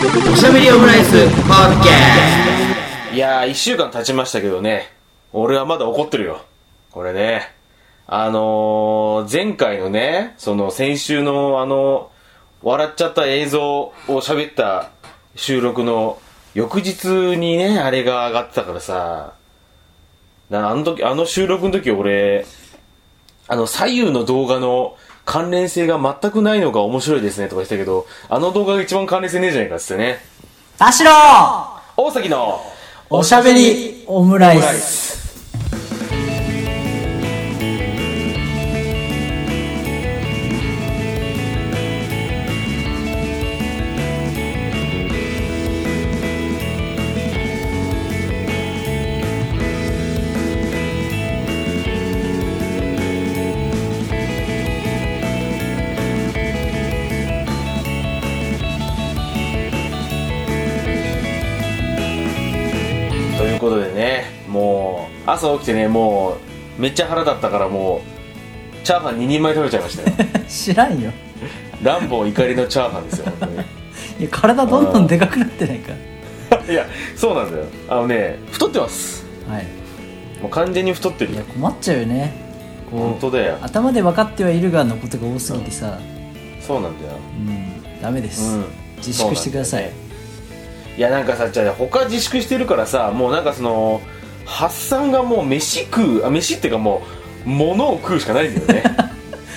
おしゃべりオムライスポッドキャスト。 いやー、1週間経ちましたけどね、俺はまだ怒ってるよこれね。前回のね、その先週の笑っちゃった映像を喋った収録の翌日にね、あれが上がってたからさ、あの収録の時俺、左右の動画の関連性が全くないのが面白いですねとか言ってたけど、あの動画が一番関連性ねえじゃないかっつってね。 田代大崎のおしゃべりオムライス。 ということでね、もう朝起きてね、もうめっちゃ腹立ったからもうチャーハン2人前食べちゃいましたよ知らんよ。 ランボー怒りのチャーハンですよ本当に。 いや、体どんどんでかくなってないか。 いや、そうなんだよ。太ってます。 はい。 もう完全に太ってるよ。 いや、困っちゃうよね。こう本当だよ。 頭で分かってはいるがのことが多すぎてさ、 そうなんだよ。 ダメです、自粛してください。 いや、なんかさ、じゃあ他自粛してるからさ、もうなんかその発散がもう飯っていうかもう物を食うしかないんだよね。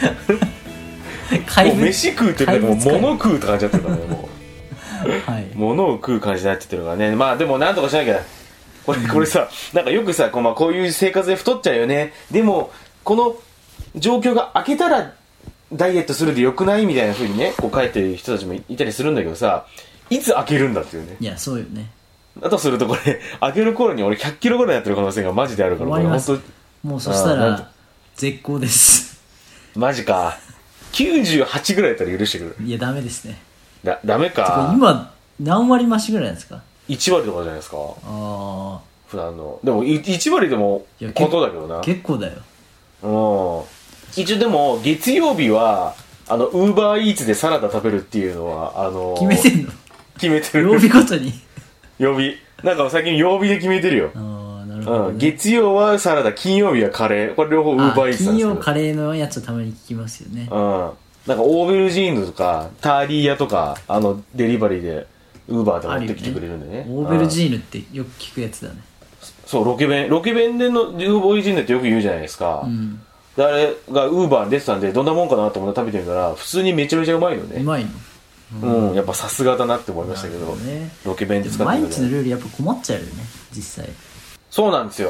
もう飯食うっていうかもう物食うって感じになってるからね、もう。 はい、 物を食う感じになってるからね。まあでもなんとかしなきゃ。これさ、なんかよくさ、こういう生活で太っちゃうよね。でもこの状況が明けたらダイエットするでよくないみたいな風にね、こう書いてる人たちもいたりするんだけどさ、いつ開けるんだっていうね。 いや、そうよね。 だとするとこれ開ける頃に俺100キロぐらいやってる可能性がマジであるから、 終わります。 本当もうそしたら絶好です。 マジか。98ぐらいだったら許してくる。 いや、ダメですね。 ダメか。 今何割増しぐらいなんですか。 1割とかじゃないですか。 ああ、 普段の。でも1割でも本当だけどな。 結構だよ。 一応でも月曜日はウーバーイーツでサラダ食べるっていうのは決めてんの。 決めてる。 曜日ごとに。 曜日なんか最近曜日で決めてるよ。 ああ、なるほど、ね。 月曜はサラダ、金曜日はカレー。これ両方ウーバーイーツなんですけど。 金曜カレーのやつはたまに聞きますよね。 なんかオーベルジーヌとかターリーヤとかデリバリーでウーバーで持ってきてくれるんでね。 オーベルジーヌってよく聞くやつだね。 そう、ロケ弁でのオーベルジーヌってよく言うじゃないですか。で、あれがウーバーに出てたんでどんなもんかなと思って食べてみたら普通にめちゃめちゃうまいのね。 うまいの。 やっぱさすがだなって思いましたけど、 ね、 ロケ弁で使って毎日のルールやっぱ困っちゃうよね、実際。 そうなんですよ。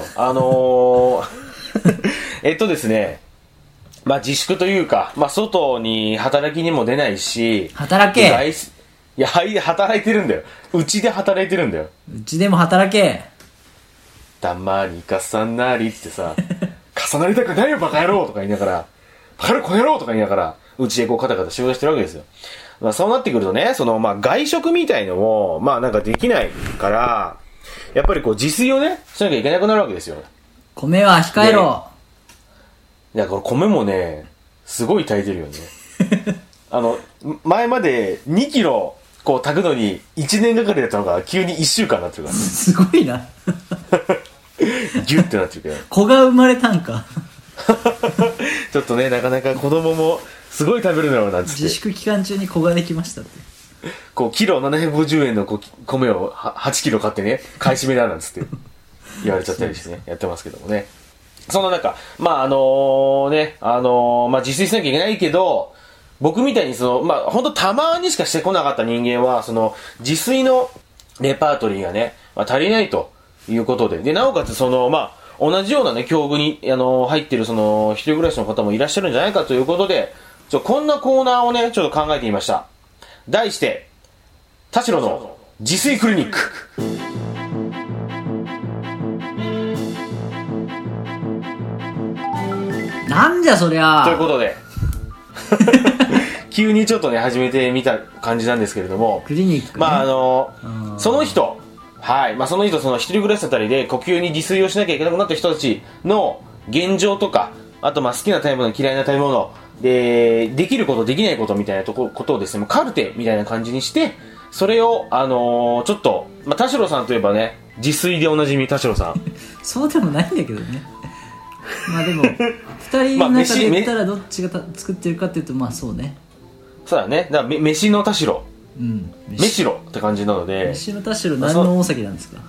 ですね、まあ自粛というか、まあ外に働きにも出ないし、 働け。 いや、働いてるんだよ。うちで働いてるんだよ。 うちでも働け。 たまに重なりってさ、重なりたくないよバカ野郎とか言いながら、バカ野郎小野郎とか言いながら、うちでこうカタカタ仕事してるわけですよ。まあそうなってくるとね、まあ外食みたいのも、まあなんかできないから、やっぱりこう自炊をね、しなきゃいけなくなるわけですよ。 米は控えろ。 いや、これ米もね、すごい炊いてるよね。前まで2キロこう炊くのに1年がかりだったのが急に1週間になってるからね。 すごいな。 ギュッてなってるけど。 子が生まれたんか。 ちょっとね、なかなか子供もすごい食べるだろうなんつって。 自粛期間中に子ができましたって。 こう、キロ750円の米を8キロ買ってね、買い占めだなんつって言われちゃったりしてね、やってますけどもね。その中、まあまあ自炊しなきゃいけないけど、僕みたいにまあほんとたまにしかしてこなかった人間は、自炊のレパートリーがね、まあ、足りないということで、で、なおかつまあ、同じようなね、境遇に、入ってる一人暮らしの方もいらっしゃるんじゃないかということで、こんなコーナーをね、ちょっと考えてみました。題して、田代の自炊クリニック。 なんじゃそりゃ。 ということで、急にちょっとね、始めてみた感じなんですけれども、 クリニック、ね、 まあその人、はい、まあその人、一人暮らしだったりで呼吸に自炊をしなきゃいけなくなった人たちの現状とか、あとまあ好きな食べ物、嫌いな食べ物で、できることできないことみたいなことをですね、もうカルテみたいな感じにして、 それをちょっと、まあ、田代さんといえばね自炊でおなじみ田代さんそうでもないんだけどね。まあでも2人の中で言ったらどっちが作ってるかっていうと、まあそうね。 そうだね。だから飯の田代、 うん、 飯ろって感じなので、 飯の田代何の大崎なんですか？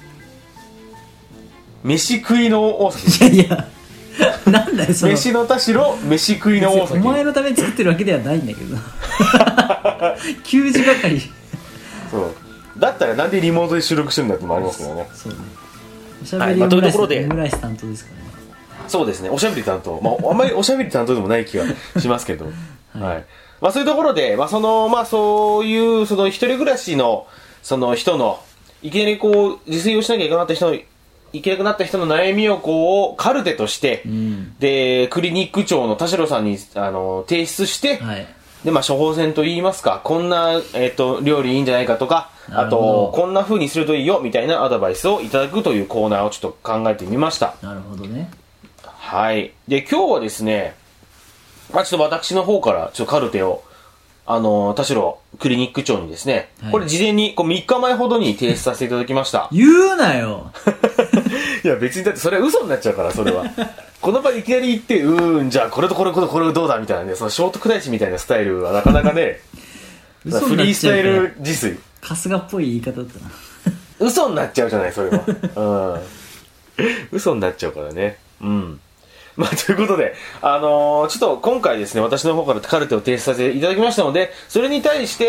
飯食いの大崎。 いやいやなんだよその飯の田代飯食いの大崎。 お前のために作ってるわけではないんだけど給仕係。 そうだったらなんでリモートで収録してるんだってのもありますけどね。 そうね。おしゃべりオムライス、 というところでオムライス担当ですからね。 そうですね、おしゃべり担当、まあ、あんまりおしゃべり担当でもない気がしますけど、はい、まあ、そういうところで、まあ、そういうその一人暮らしのその人のいきなりこう自炊をしなきゃいけなくなった人の悩みをこうカルテとして、 うん、 でクリニック長の田代さんに提出して、 はい、 でまあ処方箋といいますか、こんな、料理いいんじゃないかとか、あとこんな風にするといいよみたいなアドバイスをいただくというコーナーをちょっと考えてみました。 なるほどね。 はい。で今日はですね、まあ、ちょっと私の方からちょっとカルテを田代クリニック長にですね、はい、これ事前にこう3日前ほどに提出させていただきました。 言うなよいや別にだってそれは嘘になっちゃうから、それはこの場いきなり言ってじゃあこれとこれどうだみたいなね、その聖徳太子みたいなスタイルはなかなかねフリースタイル自炊春日っぽい言い方だったな嘘になっちゃうじゃないそれは嘘になっちゃうからね。まあ、ということで、ちょっと今回ですね、私の方からカルテを提出させていただきましたので、それに対して、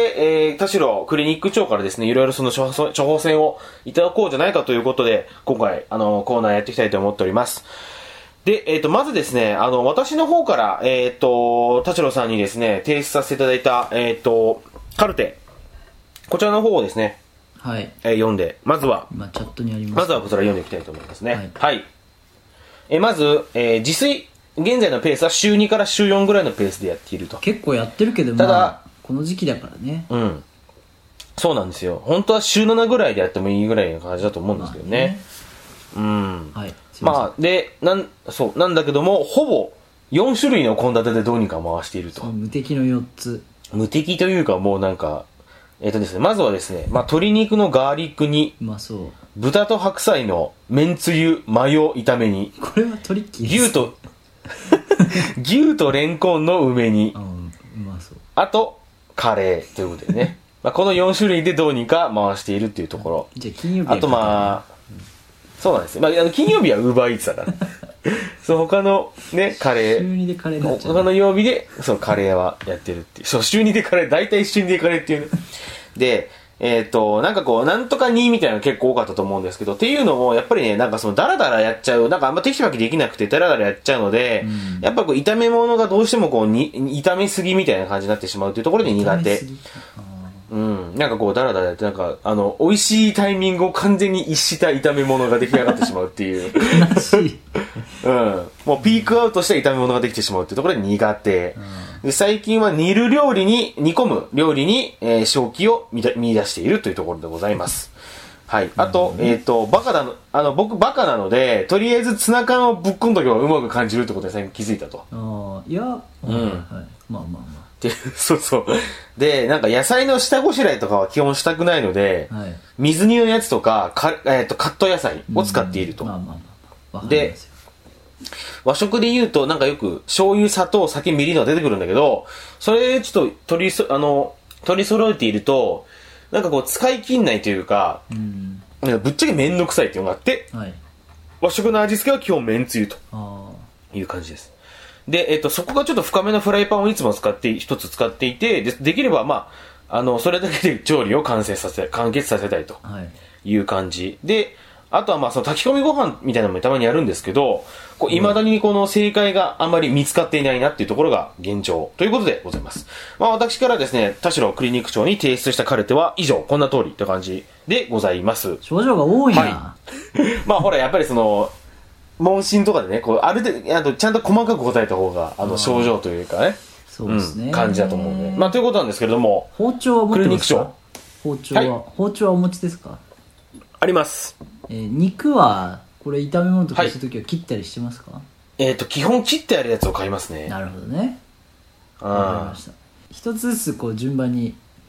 田代クリニック長からですね、いろいろその処方箋をいただこうじゃないかということで、今回、コーナーやっていきたいと思っております。で、まずですね、私の方から、田代さんにですね、提出させていただいた、カルテ、こちらの方をですね、 はい。 読んで、まずは、 今チャットにあります。 まずはこちら読んでいきたいと思いますね。はい。はい。まず、自炊、現在のペースは週2から週4ぐらいのペースでやっていると。 結構やってるけど、 ただ、 まあ、この時期だからね。 そうなんですよ。本当は週7ぐらいでやってもいいぐらいの感じだと思うんですけどね。はい。まあ、で、なんだけども、ほぼ4種類の献立でどうにか回していると。 無敵の4つ。 無敵というか、もうなんか、ですね、まずはですね、まあ、鶏肉のガーリック煮。 うまそう。 豚と白菜の麺つゆマヨ炒め煮。 これはトリッキーです。 牛とレンコンの梅煮。 うまそう。 あと、カレーということでね。まあこの4種類でどうにか回しているっていうところ。 じゃあ金曜日あとまあ、そうなんですよ。まあ、金曜日はウーバーイーツだから。そう、他のね、カレー。 週2でカレーになっちゃう。 他の曜日で、そう、カレーはやってるっていう。そう、週2でカレー、大体週2でカレーっていうね。で、なんかこう、なんとか2みたいなの結構多かったと思うんですけど、っていうのも、やっぱりね、なんかその、ダラダラやっちゃう、なんかあんまテキパキできなくて、ダラダラやっちゃうので、やっぱこう、炒め物がどうしてもこう、炒めすぎみたいな感じになってしまうというところで苦手。なんかこう、ダラダラやって、なんか、美味しいタイミングを完全に逸した炒め物が出来上がってしまうっていう。 悲しい。 もうピークアウトした炒め物ができてしまうっていうところで苦手。で最近は煮込む料理に、正気を見出しているというところでございます。はい。あと、僕バカなので、とりあえずツナ缶をぶっ込んどけばうまく感じるってことに最近気づいたと。 いや、はい。まあ。 そうそう。で、なんか野菜の下ごしらえとかは基本したくないので、水煮のやつとか、カット野菜を使っていると。で、和食で言うとなんかよく醤油、砂糖、酒、みりんのが出てくるんだけど、それちょっと取り揃えていると、なんかこう使い切んないというか、なんかぶっちゃけめんどくさいっていうのがあって、和食の味付けは基本めんつゆという感じです。で、そこがちょっと深めのフライパンをいつも一つ使っていて、できればまあ、それだけで調理を完結させたいという感じ。で、あとはまあその炊き込みご飯みたいなのもたまにやるんですけど、未だにこの正解があんまり見つかっていないなっていうところが現状ということでございます。まあ私からですね、田代クリニック長に提出したカルテは以上、こんな通りという感じでございます。 症状が多いな。 まあほら、やっぱりその、問診とかでね、ある程度、ちゃんと細かく答えた方が、症状というかね、 そうですね。 感じだと思うんで。まあということなんですけれども、 包丁は持ってますか？包丁はお持ちですか？ あります。 肉はこれ炒め物とかするときは切ったりしてますか？ 基本切ってあるやつを買いますね。 なるほどね。わかりました。一つずつこう順番に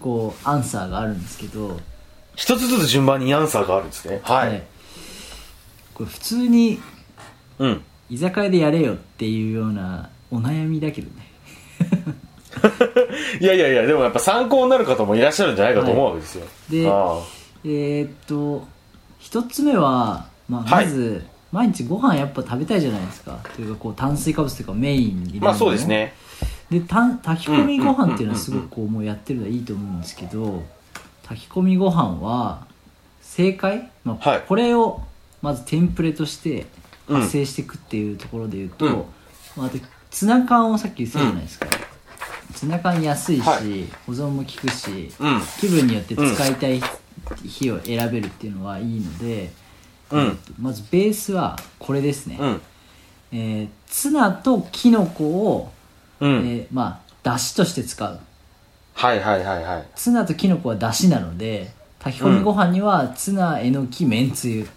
こうアンサーがあるんですけど、 一つずつ順番にアンサーがあるんですね。はい。 これ普通にうん。 居酒屋でやれよっていうようなお悩みだけどね。 いやいやいや、でもやっぱ参考になる方もいらっしゃるんじゃないかと思うわけですよ。 で、一つ目は、まず、毎日ご飯やっぱ食べたいじゃないですか。というかこう炭水化物というかメインに入れるの。 そうですね。 で炊き込みご飯っていうのはすごくこうもうやってるのはいいと思うんですけど、炊き込みご飯は正解、これをまずテンプレとして発生していくっていうところで言うと、あとツナ缶をさっき言ってたじゃないですか。ツナ缶安いし、保存も効くし、気分によって使いたい日を選べるっていうのはいいので、まずベースはこれですね。ツナとキノコをだしとして使う。ツナとキノコはだしなので、炊き込みご飯にはツナ、えのき、めんつゆ。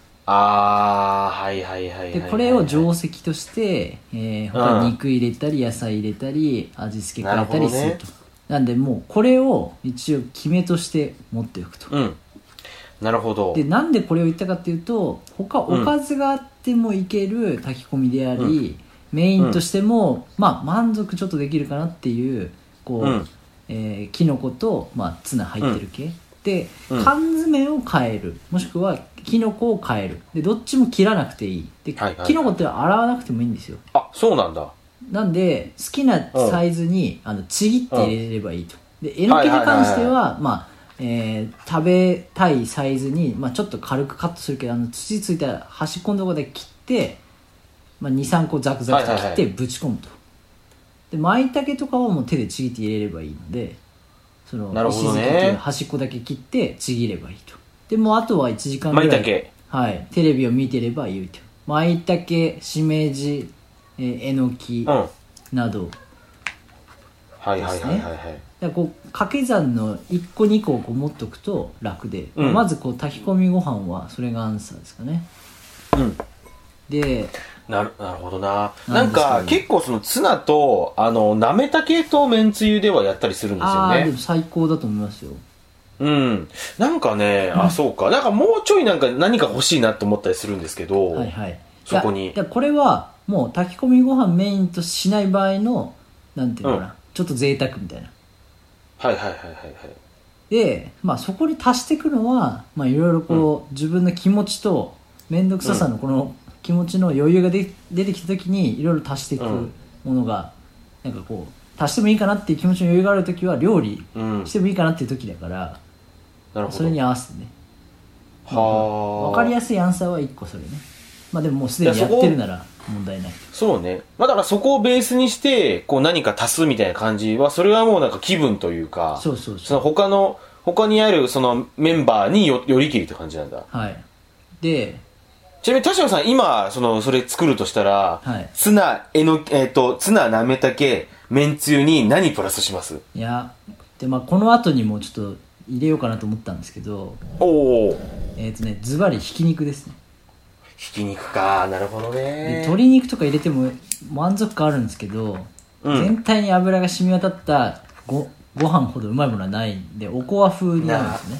でこれを定石として、他に肉入れたり野菜入れたり味付け変えたりすると。なんでもうこれを一応決めとして持っておくと。 なるほど。 でなんでこれを言ったかっていうと、他おかずがあってもいける炊き込みであり、メインとしても、満足ちょっとできるかなっていうこう、キノコと、ツナ入ってる系、で缶詰を変える、もしくはキノコを変える。でどっちも切らなくていい。で、キノコって洗わなくてもいいんですよ。 そうなんだ。 なんで好きなサイズにちぎって入れればいいと。でえのきに関しては食べたいサイズに、ちょっと軽くカットするけど、土ついた端っこのところで切って、2、3個ザクザクと切ってぶち込むと。で舞茸とかはもう手でちぎって入れればいいので、その石突きという端っこだけ切ってちぎればいいと。でもうあとは1時間ぐらいテレビを見てればいいと。舞茸、しめじ、えのきなどですね。だからこう掛け算の1個2個をこう持っとくと楽で、まずこう炊き込みご飯はそれがアンサーですかね。でなるほどな。なんか結構そのツナとなめたけとめんつゆではやったりするんですよね。 でも最高だと思いますよ。 なんかね、そうか。なんかもうちょい何か欲しいなと思ったりするんですけど、そこに。 これはもう炊き込みご飯メインとしない場合のなんていうのかな、ちょっと贅沢みたいな。で、そこに足していくのは、いろいろこう、自分の気持ちと面倒くささのこの気持ちの余裕が出てきた時にいろいろ足していくものが、なんかこう足してもいいかなっていう気持ちの余裕がある時は料理してもいいかなっていう時だから、それに合わせてね。分かりやすいアンサーは1個それね。でももうすでにやってるなら問題ない。 そうね。だからそこをベースにしてこう何か足すみたいな感じは、それはもうなんか気分というか、その他にあるそのメンバーによりきりって感じなんだ。 でちなみに田代さん今それ作るとしたら、ツナなめたけめんつゆに何プラスします？ いやでこの後にもちょっと入れようかなと思ったんですけど、ズバリひき肉ですね。 ひき肉か。なるほどね。 鶏肉とか入れても満足感あるんですけど、全体に油が染み渡ったご飯ほどうまいものはないんで、おこわ風になるんですね。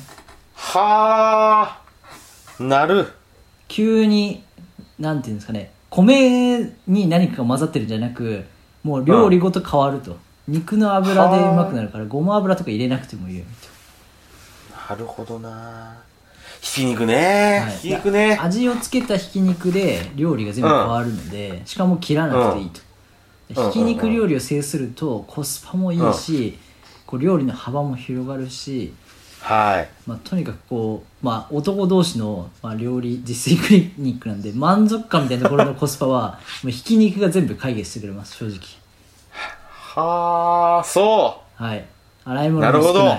なる。 急になんていうんですかね、米に何かが混ざってるんじゃなく、もう料理ごと変わると。肉の油でうまくなるから、ごま油とか入れなくてもいいよみたいな。なるほどな。ひき肉ね、ひき肉ね。 味をつけたひき肉で料理が全部変わるので、しかも切らなくていいと。ひき肉料理を制するとコスパもいいし、こう料理の幅も広がるし、とにかくこう、男同士の、料理実践クリニックなんで、満足感みたいなところのコスパはもうひき肉が全部解決してくれます、正直。 そう。 洗い物も少ない。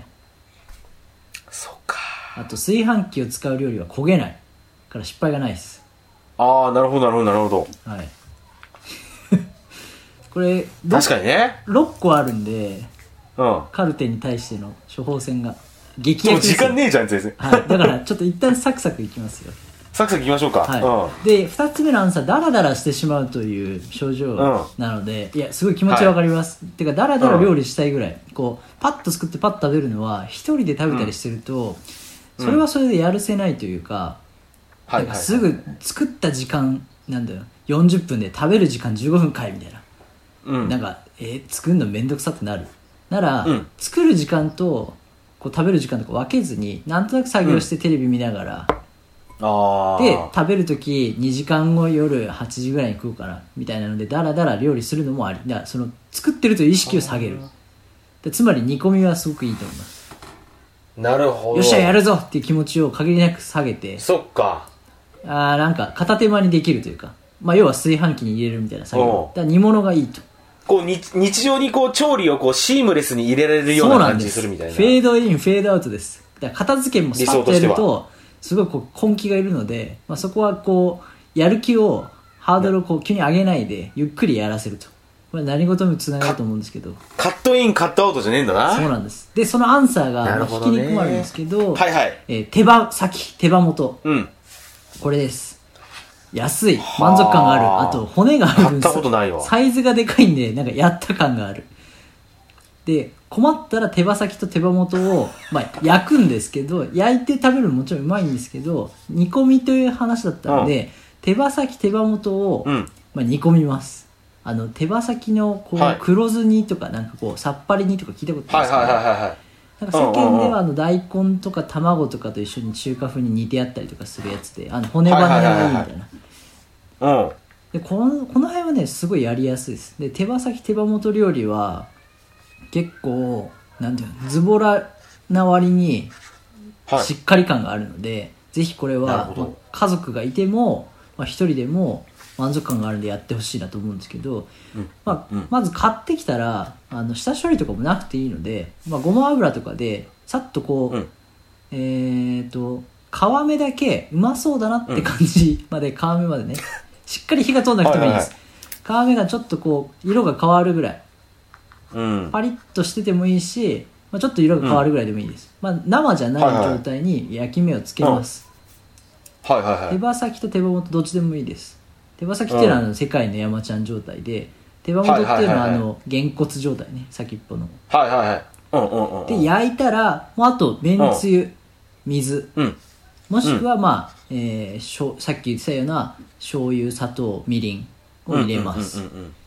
そうか。 あと炊飯器を使う料理は焦げないから失敗がないです。 なるほど。 これ確かにね、 6個あるんで、カルテに対しての処方箋が激薬ですよ。 時間ねえじゃん全然。 だからちょっと一旦サクサクいきますよ。 サクサクいきましょうか。 はい。で、2つ目のアンサー、ダラダラしてしまうという症状なので、いや、すごい気持ちわかります。てか、ダラダラ料理したいぐらい、こう、パッと作ってパッと食べるのは、一人で食べたりしてると、それはそれでやるせないというか、なんかすぐ作った時間、なんだよ、40分で食べる時間15分かいみたいな。なんか、作るのめんどくさってなる。なら、作る時間と、こう食べる時間とか分けずに、なんとなく作業してテレビ見ながら、で食べるとき2時間後夜8時ぐらいに食うからみたいなのでダラダラ料理するのもありだ。その作ってるという意識を下げる。でつまり煮込みはすごくいいと思います。 なるほど。 よっしゃやるぞっていう気持ちを限りなく下げて、 そっか、 なんか片手間にできるというか、まあ、要は炊飯器に入れるみたいな作業だから煮物がいいと。 こう日常にこう調理をこうシームレスに入れられるような感じにするみたいな。 フェードインフェードアウトです。だから片付けもスパッとやるとすごいこう根気がいるので、まあ、そこはこうやる気をハードルをこう急に上げないでゆっくりやらせると。これ何事にもつながると思うんですけど、 カットインカットアウトじゃねえんだな。 そうなんです。でそのアンサーが引きに込まれるんですけど、 はいはい、 手羽先手羽元、これです。安い、満足感がある、あと骨がある分買ったことないわ。 サイズがでかいんでなんかやった感がある。で困ったら手羽先と手羽元を、まあ、焼くんですけど、焼いて食べるのもちろんうまいんですけど、煮込みという話だったので、手羽先手羽元を、まあ、煮込みます。手羽先のこう、黒酢煮とかなんかこうさっぱり煮とか聞いたことないですか？なんか世間では大根とか卵とかと一緒に中華風に煮てあったりとかするやつで、骨羽がいいみたいな。でこの辺はねすごいやりやすいです。で手羽先手羽元料理は結構なんていうの、ズボラな割にしっかり感があるので、ぜひこれは家族がいても、まあ、一人でも満足感があるんでやってほしいなと思うんですけど、まず買ってきたら下処理とかもなくていいので、まあ、ごま油とかでさっとこう、皮目だけうまそうだなって感じまで、皮目までねしっかり火が通んなくてもいいです。皮目がちょっとこう色が変わるぐらい、パリッとしててもいいし、まあ、ちょっと色が変わるぐらいでもいいです。まあ、生じゃない状態に焼き目をつけます。手羽先と手羽元どっちでもいいです。手羽先っていうのは世界の山ちゃん状態で、手羽元っていうのはげんこつ状態ね、先っぽの。で焼いたらもうあとめんつゆ、水、もしくはまあ、さっき言ってたような醤油砂糖みりんを入れます。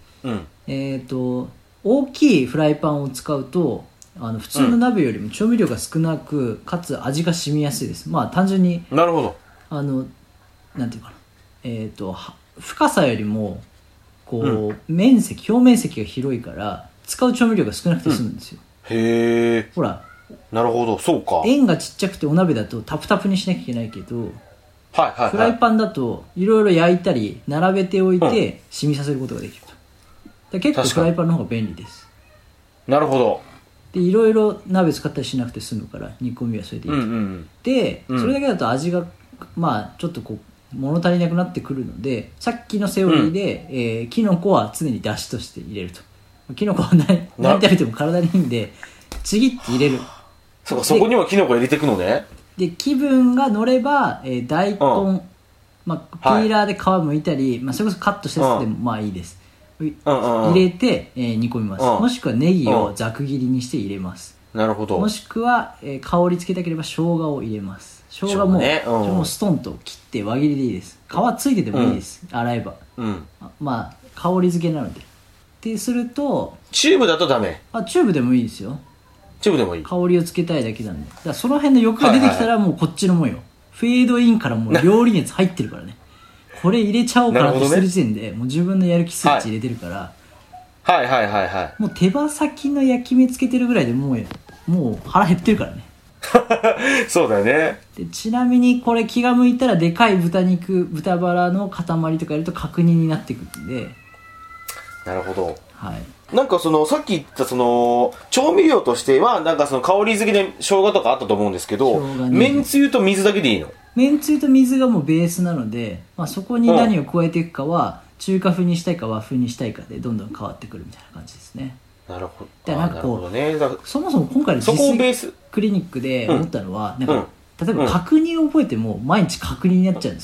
大きいフライパンを使うと普通の鍋よりも調味料が少なく、かつ味が染みやすいです。まあ単純になるほど、 なんていうかな、深さよりもこう、表面積が広いから使う調味料が少なくて済むんですよ。 へえ。 ほら、 なるほど、そうか。 円がちっちゃくてお鍋だとタプタプにしなきゃいけないけど、フライパンだといろいろ焼いたり並べておいて染みさせることができると。結構フライパンの方が便利です。 なるほど。 でいろいろ鍋使ったりしなくて済むから煮込みはそれでいいと。でそれだけだと味がまあちょっとこう物足りなくなってくるので、さっきのセオリーで、キノコは常に出汁として入れると。キノコは何食べても体にいいんでちぎって入れる。 そこにはキノコ入れていくのね。 で気分が乗れば、大根、まあ、ピーラーで皮剥いたり、まあ、それこそカットしたやつでもまあいいです。入れて、煮込みます。もしくはネギをざく切りにして入れます。 なるほど。 もしくは、香りつけたければ生姜を入れます。生姜も、もうストンと切って輪切りでいいです。皮ついててもいいです、洗えば。まあ香り付けなので。ってするとチューブだとダメ？ チューブでもいいですよ。 チューブでもいい。 香りをつけたいだけなんで。だからその辺の欲が出てきたらもうこっちのもんよ。フェードインからもう料理熱入ってるからね。これ入れちゃおうかなってしてる時点で、もう自分のやる気スイッチ入れてるから、もう手羽先の焼き目つけてるぐらいでもう腹減ってるからね。 そうだよね。 でちなみにこれ気が向いたらでかい豚バラの塊とかやると角煮になってくるんで。 なるほど。 はい。 なんかさっき言った調味料としてはなんか香り付けで生姜とかあったと思うんですけど、めんつゆと水だけでいいの？ めんつゆと水がもうベースなので、まあ、そこに何を加えていくかは、中華風にしたいか和風にしたいかでどんどん変わってくるみたいな感じですね。 なるほど。 でなんかこう、そもそも今回の自炊クリニックで思ったのは、なんか例えば角煮を覚えても毎日角煮になっちゃうんですよ。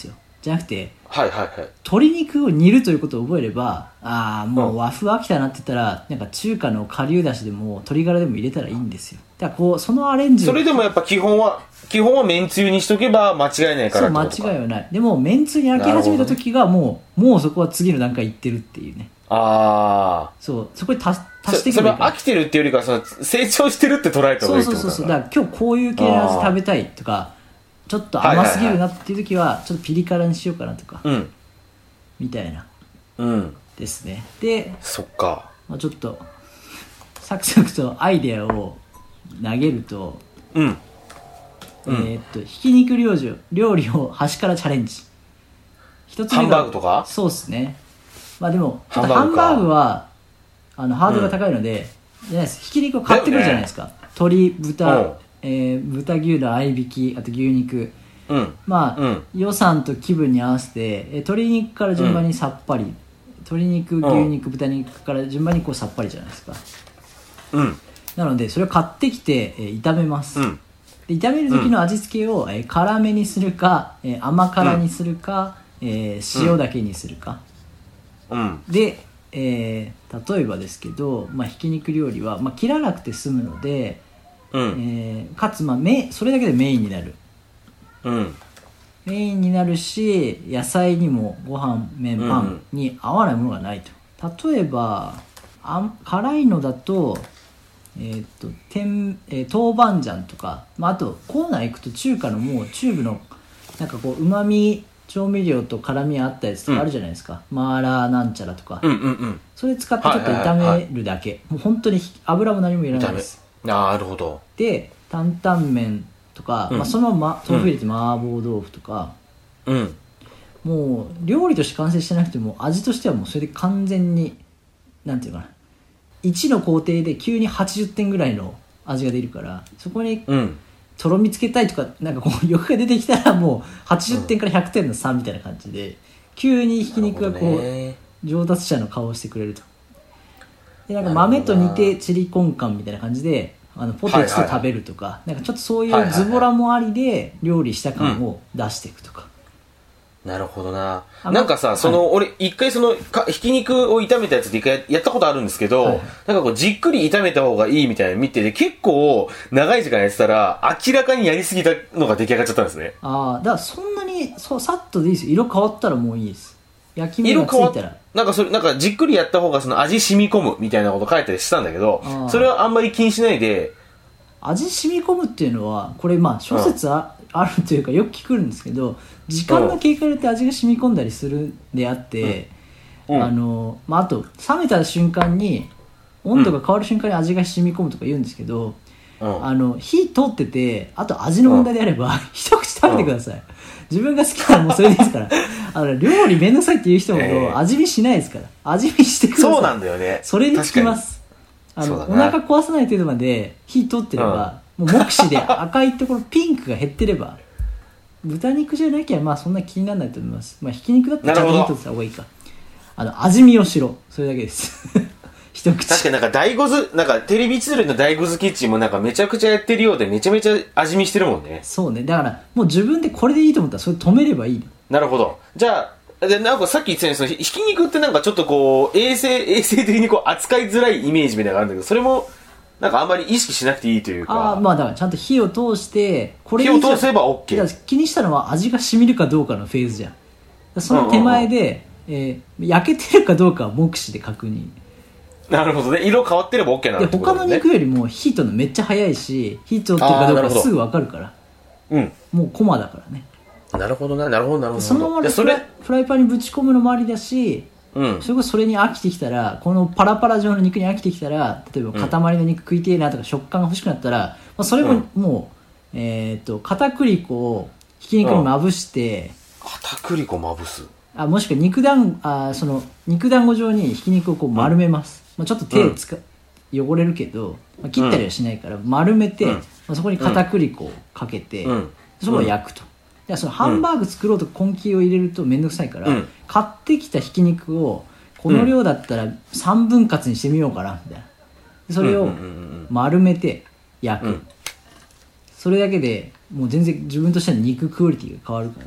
じゃなくてはいはいはい。 鶏肉を煮るということを覚えれば、もう和風飽きたなって言ったら、なんか中華の顆粒だしでも鶏ガラでも入れたらいいんですよ。だからこうそのアレンジを、 それでもやっぱ基本はめんつゆにしとけば間違いないからそうってことか。 間違いはない。でもめんつゆに飽き始めた時がもうそこは次の段階いってるっていうね。 あそうそこに足あ。 していけばいいから。 それは飽きてるっていうよりかはその成長してるって捉えた方がいいってことだそうだから今日こういう系の味食べたいとか、ちょっと甘すぎるなっていう時はちょっとピリ辛にしようかなとか、 うんみたいなうんですね。で、 そっか。 まあ、ちょっとサクサクとアイデアを投げると、 うんひき肉料理を端からチャレンジ。一つ目がハンバーグとか。 そうですね。まあでもちょっとハンバーグかハンバーグはハードルが高いので、じゃないです。ひき肉を買ってくるじゃないですか。鶏豚、豚牛の合いびき、あと牛肉。 うんまあ、 うん予算と気分に合わせて鶏肉から順番にさっぱり、鶏肉牛肉豚肉から順番にこうさっぱりじゃないですか。 うんなのでそれを買ってきて、炒めます、 うんで炒める時の味付けを、辛めにするか、甘辛にするか、塩だけにするか、 うんで、例えばですけど、ひき肉料理は、切らなくて済むので、 うんかつ、それだけでメインになるメインになるし、野菜にもご飯麺パンに合わないものがないと。例えば辛いのだと豆板醤とか、あとコーナー行くと中華のもうチューブのなんかこう旨味調味料と辛みあったやつとかあるじゃないですか、マーラーなんちゃらとか、それ使ってちょっと炒めるだけ、もう本当に油も何もいらないです。 なるほど。 で担々麺とか、そのまま豆腐入れて麻婆豆腐とか、もう料理として完成してなくても味としてはもうそれで完全になんていうかな、1の工程で急に80点ぐらいの味が出るから、そこにとろみつけたいとかなんかこう欲が出てきたらもう80点から100点の差みたいな感じで、急にひき肉がこう上達者の顔をしてくれると。でなんか豆と煮てチリコンカンみたいな感じでポテチと食べるとか、なんかちょっとそういうズボラもありで料理した感を出していくとか。 なるほどな。なんかさ、俺一回ひき肉を炒めたやつで一回やったことあるんですけど、なんかこうじっくり炒めた方がいいみたいなの見てて、結構長い時間やってたら明らかにやりすぎたのが出来上がっちゃったんですね。 だからそんなにさっとでいいですよ。色変わったらもういいです。焼き目がついたら。 なんかじっくりやった方が味染み込むみたいなこと書いたりしたんだけど、それはあんまり気にしないで。 味染み込むっていうのはこれ諸説あるというかよく聞くんですけど、時間の経過によって味が染み込んだりするんであって、あと冷めた瞬間に温度が変わる瞬間に味が染み込むとか言うんですけど、火通っててあと味の問題であれば、一口食べてください。自分が好きならもうそれでいいですから料理めんどくさいっていう人ほど味見しないですから、味見してください。 そうなんだよね。 それに効きます。お腹壊さない程度まで火通ってれば、もう目視で赤いところピンクが減ってれば豚肉じゃなきゃそんな気にならないと思います。ひき肉だったらちゃんと火通った方がいいか。味見をしろ、それだけです一口。 確かになんかテレビ千鳥の大ゴズキッチンもなんかめちゃくちゃやってるようでめちゃめちゃ味見してるもんね。 そうね。だからもう自分でこれでいいと思ったらそれ止めればいいの。 なるほど。じゃあなんかさっき言ってたようにひき肉ってなんかちょっとこう衛生的にこう扱いづらいイメージみたいなのがあるんだけど、それもなんかあんまり意識しなくていいというか。 だからちゃんと火を通して火を通せば OK。 気にしたのは味が染みるかどうかのフェーズじゃん。その手前で、焼けてるかどうかは目視で確認。 なるほどね。色変わってれば OK なんだってことね。 他の肉よりも火通るのめっちゃ早いし、火通ってるかどうかすぐ分かるから。もうコマだからね。 なるほどな、なるほど。 そのままフライパンにぶち込むのもありだし、それこそそれに飽きてきたら、このパラパラ状の肉に飽きてきたら、例えば塊の肉食いてえなとか食感が欲しくなったら、それももう、片栗粉をひき肉にまぶして、 片栗粉まぶす。 もしくは肉団子状にひき肉をこう丸めます。ちょっと汚れるけど、切ったりはしないから丸めて、そこに片栗粉をかけて、そこを焼くと。そのハンバーグ作ろうと根気を入れるとめんどくさいから、買ってきたひき肉をこの量だったら3分割にしてみようかなみたいな。それを丸めて焼く。それだけでもう全然自分としては肉クオリティが変わるから。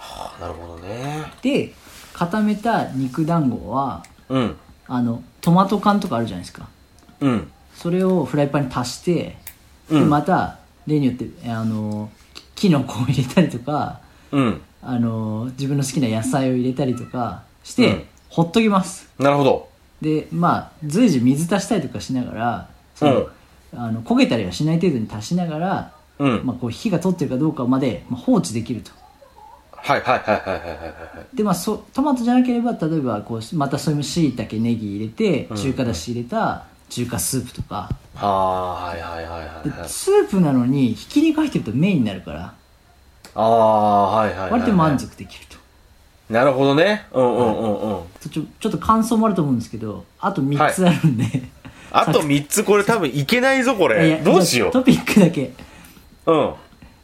はあ、なるほどね。 で固めた肉団子はうん。 トマト缶とかあるじゃないですか。 うん。 それをフライパンに足して、 うん、 でまた例によってキノコを入れたりとか、 うん。 自分の好きな野菜を入れたりとかして、ほっときます。 なるほど。 で随時水足したりとかしながら焦げたりはしない程度に足しながら、こう火が通ってるかどうかまで、放置できると。 はいはいはいはいはいはいはい。 でトマトじゃなければ例えばまたそれもしいたけネギ入れて中華だし入れた中華スープとか、 はいはいはいはいはい。 スープなのにひき肉入ってるとメインになるから、 はいはいはい。 割と満足できると。 なるほどね。うんうんうんうん。 ちょっと感想もあると思うんですけど、あと3つあるんで、 あと3つこれ多分いけないぞこれ。どうしよう。 トピックだけ。 うん。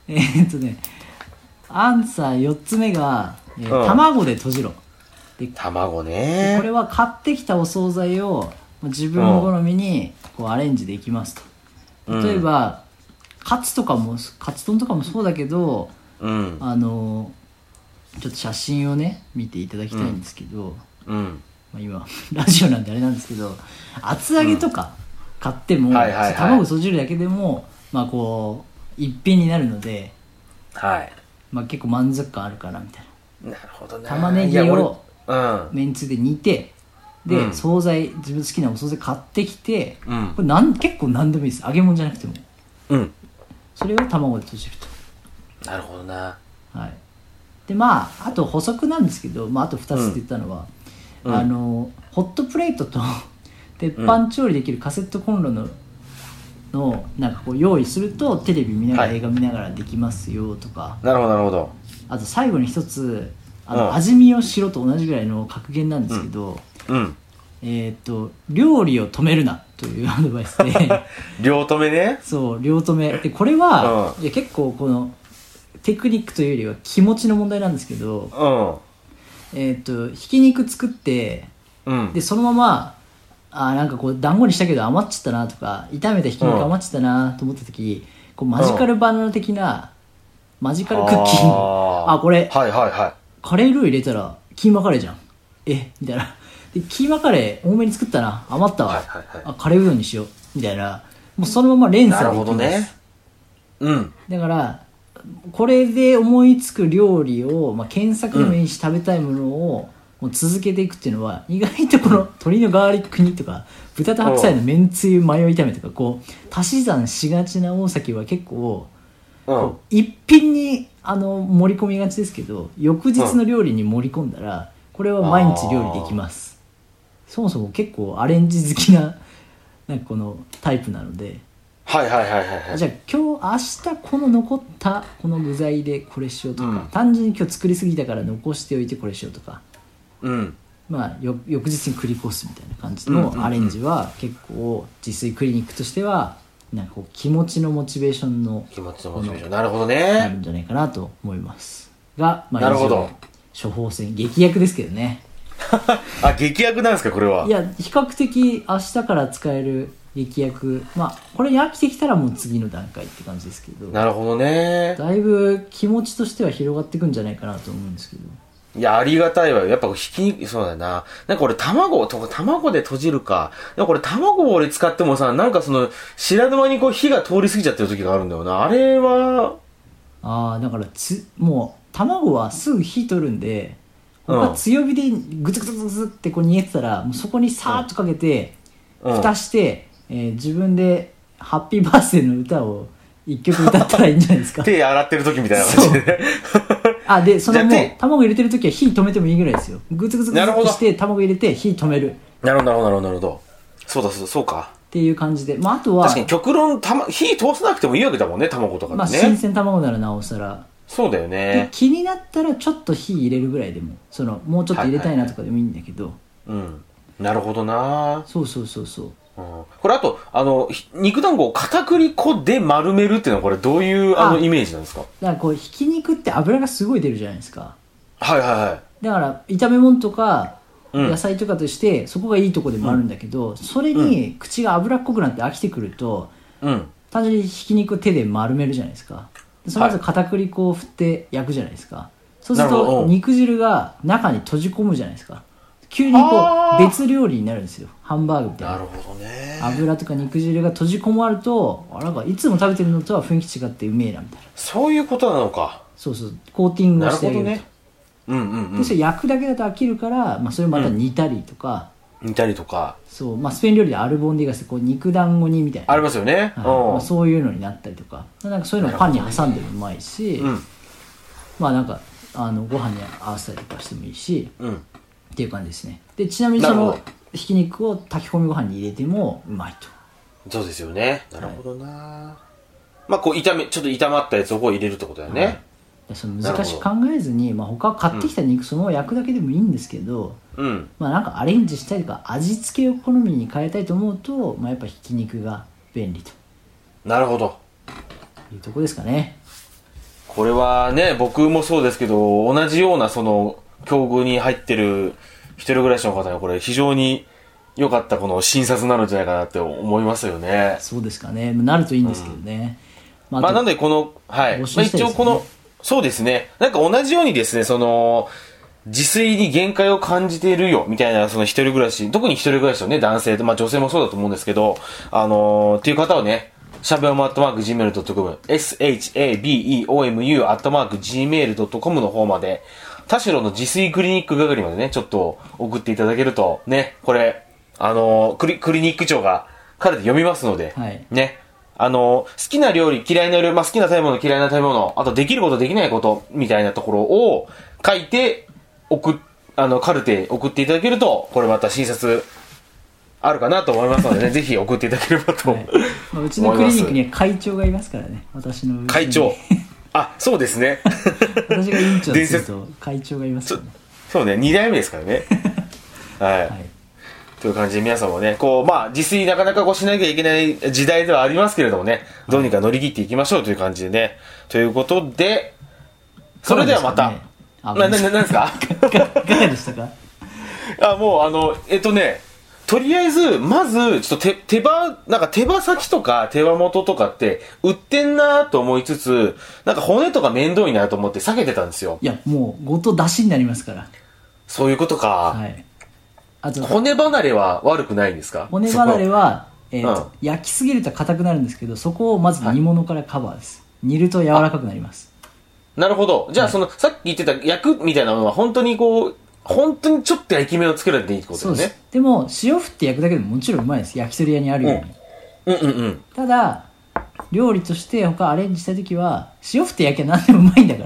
アンサー4つ目が、卵で閉じろ。で卵ね。 これは買ってきたお惣菜を自分の好みにアレンジできますと。例えば、カツ丼とかもそうだけど、ちょっと写真をね見ていただきたいんですけど、今ラジオなんであれなんですけど、厚揚げとか買っても、卵閉じるだけでも一品になるので、結構満足感あるかなみたいな。 なるほどね。 玉ねぎをめんつゆで煮て、で惣菜自分好きなお惣菜買ってきて、これ結構何でもいいです。揚げ物じゃなくても、それを卵で閉じると。なるほどな。 であと補足なんですけど、あと2つって言ったのは、ホットプレートと鉄板調理できるカセットコンロの用意するとテレビ見ながら映画見ながらできますよとか。 なるほどなるほど。 あと最後に一つ味見をしろと同じぐらいの格言なんですけど、料理を止めるなというアドバイスで両止めね。 そう両止めで、これは、結構このテクニックというよりは気持ちの問題なんですけど、ひき肉作って、でそのまま団子にしたけど余っちゃったなとか、炒めたひき肉余っちゃったなと思った時、マジカルバナナ的なマジカルクッキング、これ、カレールー入れたらキーマカレーじゃんみたいな。でキーマカレー多めに作ったな、余ったわ、カレーうどんにしようみたいな、もうそのまま連鎖でいきます。なるほどね。だからこれで思いつく料理を、検索でもいいし、食べたいものをもう続けていくっていうのは、意外とこの鶏のガーリック煮とか豚と白菜のめんつゆマヨ炒めとか足し算しがちな大崎は結構一品に盛り込みがちですけど、翌日の料理に盛り込んだらこれは毎日料理できます。そもそも結構アレンジ好きなこのタイプなので、じゃあ明日この残ったこの具材でこれしようとか、単純に今日作りすぎたから残しておいてこれしようとか、翌日に繰り越すみたいな感じのアレンジは結構自炊クリニックとしては気持ちのモチベーションのなるほどね、 なるんじゃないかなと思いますが、 なるほど。 処方箋劇薬ですけどね劇薬なんですかこれは。 いや比較的明日から使える劇薬、これに飽きてきたらもう次の段階って感じですけど。 なるほどね。 だいぶ気持ちとしては広がっていくんじゃないかなと思うんですけど。 いや、ありがたいわよ。やっぱひき肉、そうだな。俺卵で閉じるか。これ卵を俺使ってもさ、知らぬ間に火が通り過ぎちゃってる時があるんだよな。あれは。だからもう、卵はすぐ火取るんで、強火でグツグツグツって煮えてたら、もうそこにさーっとかけて、蓋して、自分でハッピーバースデーの歌を一曲歌ったらいいんじゃないですか。 手洗ってる時みたいな感じでね。 で、もう卵入れてる時は火止めてもいいぐらいですよ。グツグツグツってして卵入れて火止める。 なるほど。そうか。 っていう感じで、あとは確かに極論火通さなくてもいいわけだもんね、卵とかね。 新鮮卵ならなおさら。 そうだよね。 気になったらちょっと火入れるぐらいでも、もうちょっと入れたいなとかでもいいんだけど。 なるほどな。 そう。 これあと肉団子を片栗粉で丸めるっていうのはこれどういうイメージなんですか？ だからひき肉って油がすごい出るじゃないですか。だから炒め物とか野菜とかとして、そこがいいとこでもあるんだけど、それに口が脂っこくなって飽きてくると、単純にひき肉を手で丸めるじゃないですか。その後片栗粉を振って焼くじゃないですか。 そうするとなるほど肉汁が中に閉じ込むじゃないですか。急にこう別料理になるんですよ。ハンバーグみたいな。 なるほどね。 油とか肉汁が閉じ込まると、なんかいつも食べてるのとは雰囲気違ってうめえなみたいな。 そういうことなのか。 そうそう、コーティングをなるしてあげると。 ほどね。うんうんうん。 でそれ焼くだけだと飽きるから、それをまた煮たりとか、 煮たりとか。 そう、スペイン料理でアルボンディガスってこう肉団子煮みたいな。 ありますよね。 はいそういうのになったりとか、なんかそういうのをパンに挟んでもうまいし、 うん。 なんかご飯に合わせたりとかしてもいいし、 うん。 っていう感じですね。でちなみにそのなるほどひき肉を炊き込みご飯に入れてもうまいと。 そうですよね。なるほどな。こうちょっと炒まったやつをこう入れるってことだよね。 はい、その難しく考えずに、他買ってきた肉そのまま焼くだけでもいいんですけど、 うん。 なんかアレンジしたりとか味付けを好みに変えたいと思うと、やっぱひき肉が便利となるほど。 いうとこですかね。 これはね、僕もそうですけど、同じようなその境遇に入ってる一人暮らしの方はこれ非常に良かったこの診察になるんじゃないかなって思いますよね。 そうですかね。なるといいんですけどね。あとなんでこの、はい。 募集したいですね一応この、そうですね。なんか同じようにですね、その、自炊に限界を感じているよ、みたいな、その一人暮らし、特に一人暮らしのね、男性で、女性もそうだと思うんですけど、っていう方はね、shabeomu@gmail.com、shabeomu@gmail.com の方まで、田代の自炊クリニック係までね、ちょっと送っていただけると、ね、これ、クリニック長が彼で読みますので、 はいね、好きな料理、嫌いな料理、好きな食べ物、嫌いな食べ物、あとできること、できないこと、みたいなところを書いて、カルテ送っていただけると、これまた診察あるかなと思いますのでね、ぜひ送っていただければと、 はい、うちのクリニックには会長がいますからね。私の会長。あ、そうですね。 私が委員長ですると会長がいますからね。 そうね、2代目ですからね。はい。 はいという感じで皆さんもね、自炊なかなかしなきゃいけない時代ではありますけれどもね、どうにか乗り切っていきましょうという感じでね。ということで、それではまた。なんですかいかがでしたか？ とりあえず、まず、ちょっと手羽先とか手羽元とかって売ってんなと思いつつ、なんか骨とか面倒いなと思って避けてたんですよ。 いや、もう、ごと出しになりますから。 そういうことか。 はい。あと、 骨離れは悪くないんですか？ 骨離れは、焼きすぎると硬くなるんですけど、そこをまず煮物からカバーです。煮ると柔らかくなります。 なるほど。じゃあ、さっき言ってた焼くみたいなのは本当に本当にちょっと焼き目をつけられていいってことですね。 そうです。でも、塩振って焼くだけでももちろんうまいです。焼き鳥屋にあるように。ただ、料理として他アレンジしたいときは、塩振って焼きゃ何でもうまいんだから。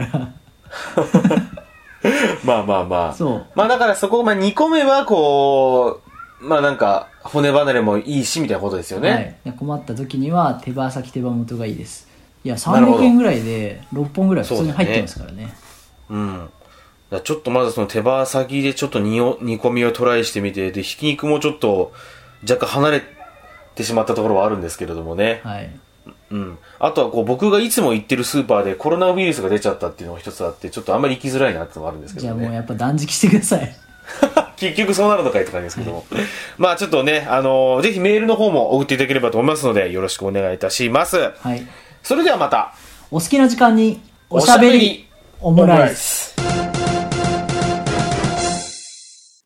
そう。 だからそこを煮込めば、なんか、骨離れもいいし、みたいなことですよね。 はい。困った時には、手羽先、手羽元がいいです。いや、300円ぐらいで6本ぐらい普通に入ってますからね。 うん。ちょっとまずその手羽先でちょっと煮込みをトライしてみて、で、ひき肉もちょっと若干離れてしまったところはあるんですけれどもね。 はい。 うん。あとは僕がいつも行ってるスーパーでコロナウイルスが出ちゃったっていうのが一つあって、ちょっとあんまり行きづらいなっていうのがあるんですけどね。 じゃあもうやっぱ断食してください。 結局そうなるのかいって感じですけども。ちょっとね、ぜひメールの方も送っていただければと思いますので、よろしくお願いいたします。 はい。 それではまた。 お好きな時間におしゃべりオムライス。